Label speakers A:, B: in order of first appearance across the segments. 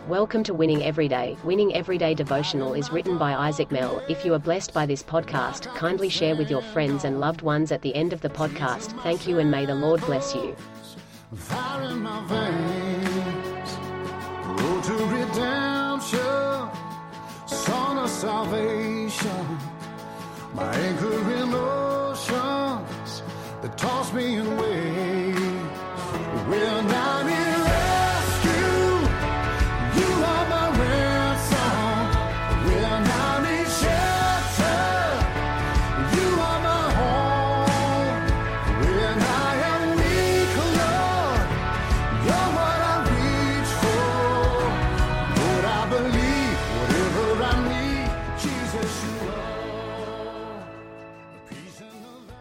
A: Welcome to Winning Everyday. Winning Everyday devotional is written by Isaac Mell. If you are blessed by this podcast, kindly share with your friends and loved ones at the end of the podcast. Thank you and may the Lord bless you.
B: Fire in my veins, road to redemption, song of salvation, my anchor in oceans that toss me in waves. When I'm in rescue, you are my ransom. When I'm in shelter, you are my home. When I am weak, Lord, you're what I reach for. Lord, I believe whatever I need, Jesus, you are. Peace in the light.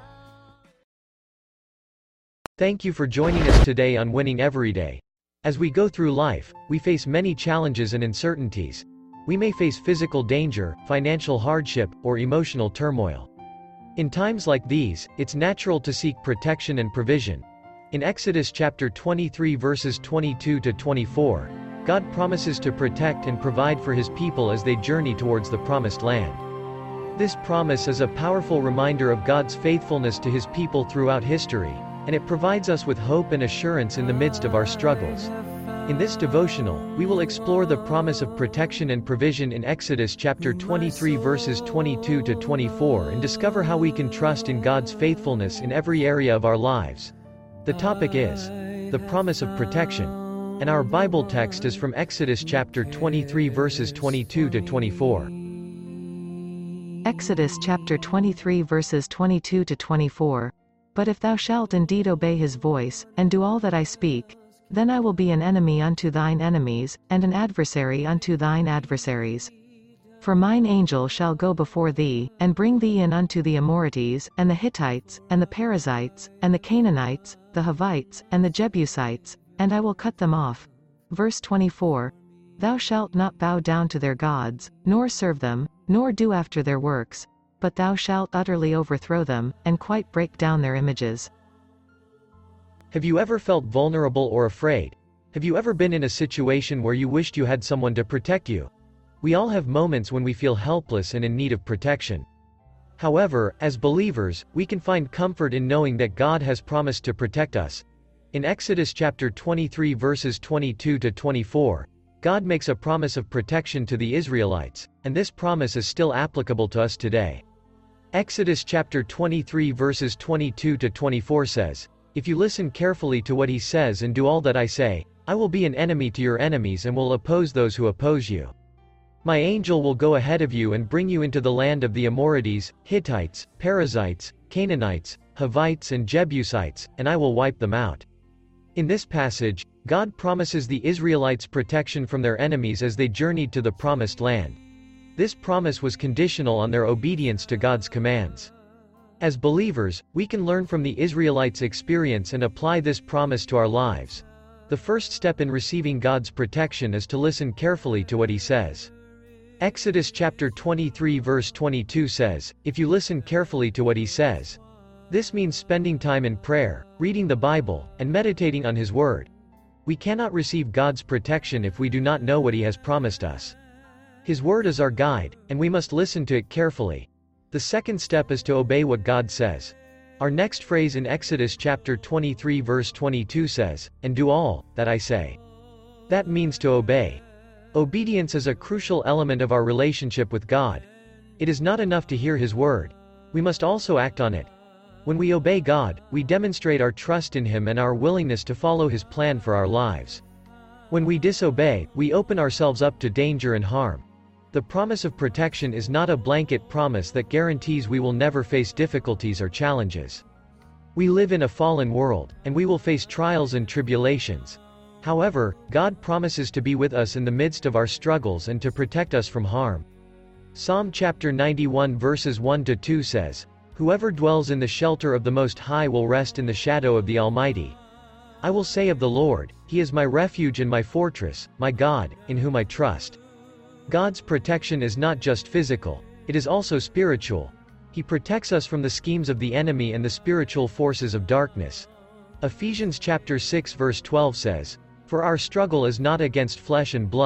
C: Thank you for joining us today on Winning Everyday. As we go through life, we face many challenges and uncertainties. We may face physical danger, financial hardship, or emotional turmoil. In times like these, it's natural to seek protection and provision. In Exodus chapter 23 verses 22 to 24, God promises to protect and provide for his people as they journey towards the promised land. This promise is a powerful reminder of God's faithfulness to his people throughout history, and it provides us with hope and assurance in the midst of our struggles. In this devotional, we will explore the promise of protection and provision in Exodus chapter 23 verses 22 to 24 and discover how we can trust in God's faithfulness in every area of our lives. The topic is the promise of protection, and our Bible text is from Exodus chapter 23 verses 22 to 24.
D: Exodus chapter 23 verses 22 to 24. But if thou shalt indeed obey his voice, and do all that I speak, then I will be an enemy unto thine enemies, and an adversary unto thine adversaries. For mine angel shall go before thee, and bring thee in unto the Amorites, and the Hittites, and the Perizzites, and the Canaanites, the Hivites, and the Jebusites, and I will cut them off. Verse 24. Thou shalt not bow down to their gods, nor serve them, nor do after their works, but thou shalt utterly overthrow them, and quite break down their images.
C: Have you ever felt vulnerable or afraid? Have you ever been in a situation where you wished you had someone to protect you? We all have moments when we feel helpless and in need of protection. However, as believers, we can find comfort in knowing that God has promised to protect us. In Exodus chapter 23 verses 22 to 24, God makes a promise of protection to the Israelites, and this promise is still applicable to us today. Exodus chapter 23 verses 22 to 24 says, If you listen carefully to what he says and do all that I say, I will be an enemy to your enemies and will oppose those who oppose you. My angel will go ahead of you and bring you into the land of the Amorites, Hittites, Perizzites, Canaanites, Hivites and Jebusites, and I will wipe them out. In this passage, God promises the Israelites protection from their enemies as they journeyed to the promised land. This promise was conditional on their obedience to God's commands. As believers, we can learn from the Israelites' experience and apply this promise to our lives. The first step in receiving God's protection is to listen carefully to what he says. Exodus chapter 23 verse 22 says, If you listen carefully to what he says. This means spending time in prayer, reading the Bible, and meditating on his word. We cannot receive God's protection if we do not know what he has promised us. His word is our guide, and we must listen to it carefully. The second step is to obey what God says. Our next phrase in Exodus chapter 23 verse 22 says, And do all that I say. That means to obey. Obedience is a crucial element of our relationship with God. It is not enough to hear his word. We must also act on it. When we obey God, we demonstrate our trust in him and our willingness to follow his plan for our lives. When we disobey, we open ourselves up to danger and harm. The promise of protection is not a blanket promise that guarantees we will never face difficulties or challenges. We live in a fallen world, and we will face trials and tribulations. However, God promises to be with us in the midst of our struggles and to protect us from harm. Psalm chapter 91 verses 1 to 2 says, Whoever dwells in the shelter of the Most High will rest in the shadow of the Almighty. I will say of the Lord, He is my refuge and my fortress, my God, in whom I trust. God's protection is not just physical, it is also spiritual. He protects us from the schemes of the enemy and the spiritual forces of darkness. Ephesians chapter 6 verse 12 says, For our struggle is not against flesh and blood,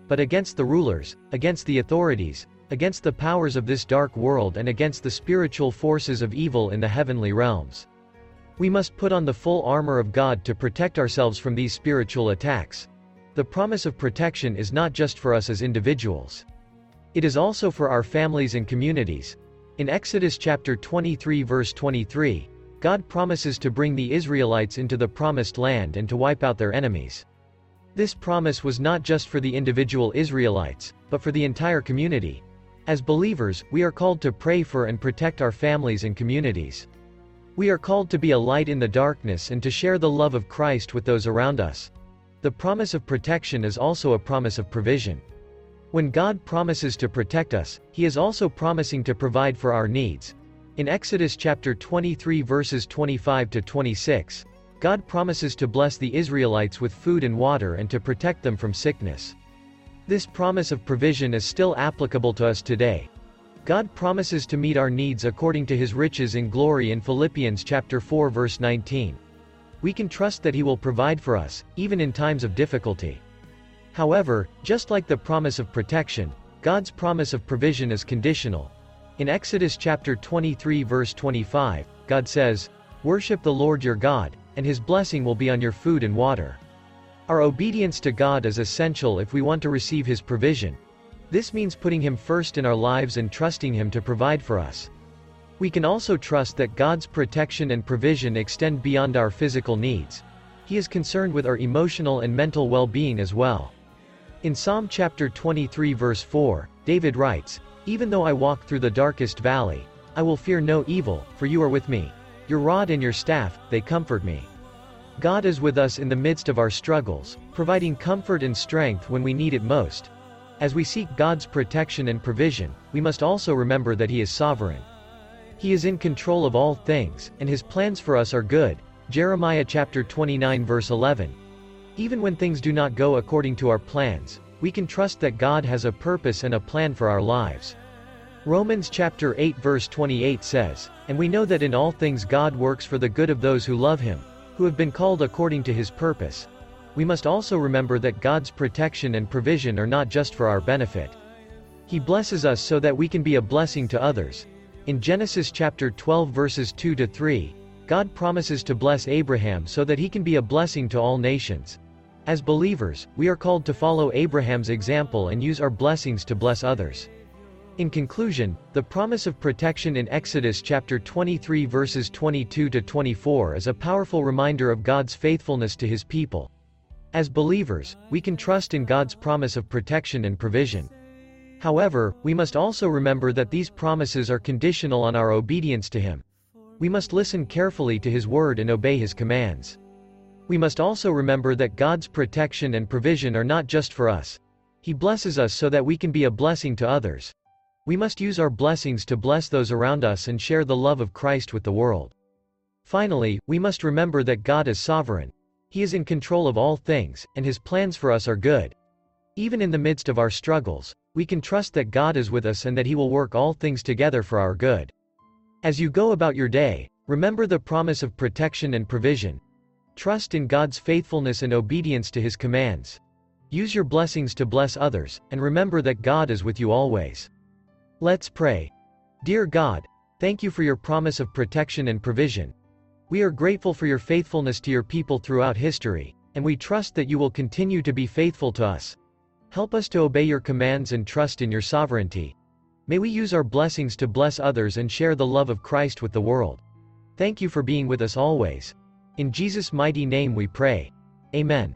C: but against the rulers, against the authorities, against the powers of this dark world and against the spiritual forces of evil in the heavenly realms. We must put on the full armor of God to protect ourselves from these spiritual attacks. The promise of protection is not just for us as individuals. It is also for our families and communities. In Exodus chapter 23 verse 23, God promises to bring the Israelites into the promised land and to wipe out their enemies. This promise was not just for the individual Israelites, but for the entire community. As believers, we are called to pray for and protect our families and communities. We are called to be a light in the darkness and to share the love of Christ with those around us. The promise of protection is also a promise of provision. When God promises to protect us, He is also promising to provide for our needs. In Exodus chapter 23 verses 25 to 26, God promises to bless the Israelites with food and water and to protect them from sickness. This promise of provision is still applicable to us today. God promises to meet our needs according to His riches in glory in Philippians chapter 4 verse 19. We can trust that He will provide for us, even in times of difficulty. However, just like the promise of protection, God's promise of provision is conditional. In Exodus chapter 23 verse 25, God says, "Worship the Lord your God, and His blessing will be on your food and water." Our obedience to God is essential if we want to receive His provision. This means putting Him first in our lives and trusting Him to provide for us. We can also trust that God's protection and provision extend beyond our physical needs. He is concerned with our emotional and mental well-being as well. In Psalm chapter 23 verse 4, David writes, "Even though I walk through the darkest valley, I will fear no evil, for you are with me. Your rod and your staff, they comfort me." God is with us in the midst of our struggles, providing comfort and strength when we need it most. As we seek God's protection and provision, we must also remember that He is sovereign. He is in control of all things, and His plans for us are good. Jeremiah chapter 29 verse 11. Even when things do not go according to our plans, we can trust that God has a purpose and a plan for our lives. Romans chapter 8 verse 28 says, "And we know that in all things God works for the good of those who love Him, who have been called according to His purpose." We must also remember that God's protection and provision are not just for our benefit. He blesses us so that we can be a blessing to others. In Genesis chapter 12 verses 2 to 3, God promises to bless Abraham so that he can be a blessing to all nations. As believers, we are called to follow Abraham's example and use our blessings to bless others. In conclusion, the promise of protection in Exodus chapter 23 verses 22 to 24 is a powerful reminder of God's faithfulness to His people. As believers, we can trust in God's promise of protection and provision. However, we must also remember that these promises are conditional on our obedience to Him. We must listen carefully to His word and obey His commands. We must also remember that God's protection and provision are not just for us. He blesses us so that we can be a blessing to others. We must use our blessings to bless those around us and share the love of Christ with the world. Finally, we must remember that God is sovereign. He is in control of all things, and His plans for us are good. Even in the midst of our struggles, we can trust that God is with us and that He will work all things together for our good. As you go about your day, remember the promise of protection and provision. Trust in God's faithfulness and obedience to His commands. Use your blessings to bless others, and remember that God is with you always. Let's pray. Dear God, thank you for your promise of protection and provision. We are grateful for your faithfulness to your people throughout history, and we trust that you will continue to be faithful to us. Help us to obey your commands and trust in your sovereignty. May we use our blessings to bless others and share the love of Christ with the world. Thank you for being with us always. In Jesus' mighty name we pray. Amen.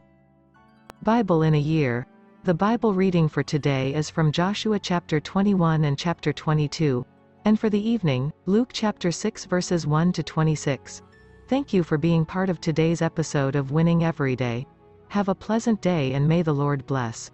D: Bible in a year. The Bible reading for today is from Joshua chapter 21 and chapter 22. And for the evening, Luke chapter 6 verses 1 to 26. Thank you for being part of today's episode of Winning Every Day. Have a pleasant day and may the Lord bless.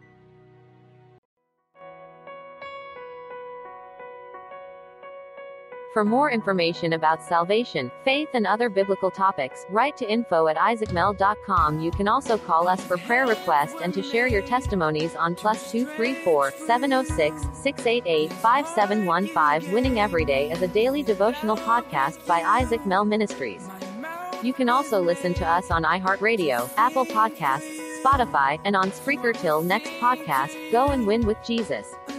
E: For more information about salvation, faith and other biblical topics, write to info@isaacmel.com. You can also call us for prayer requests and to share your testimonies on +234 706 688 5715. Winning Every Day is a daily devotional podcast by Isaac Mel Ministries. You can also listen to us on iHeartRadio, Apple Podcasts, Spotify, and on Spreaker. Till next podcast, go and win with Jesus.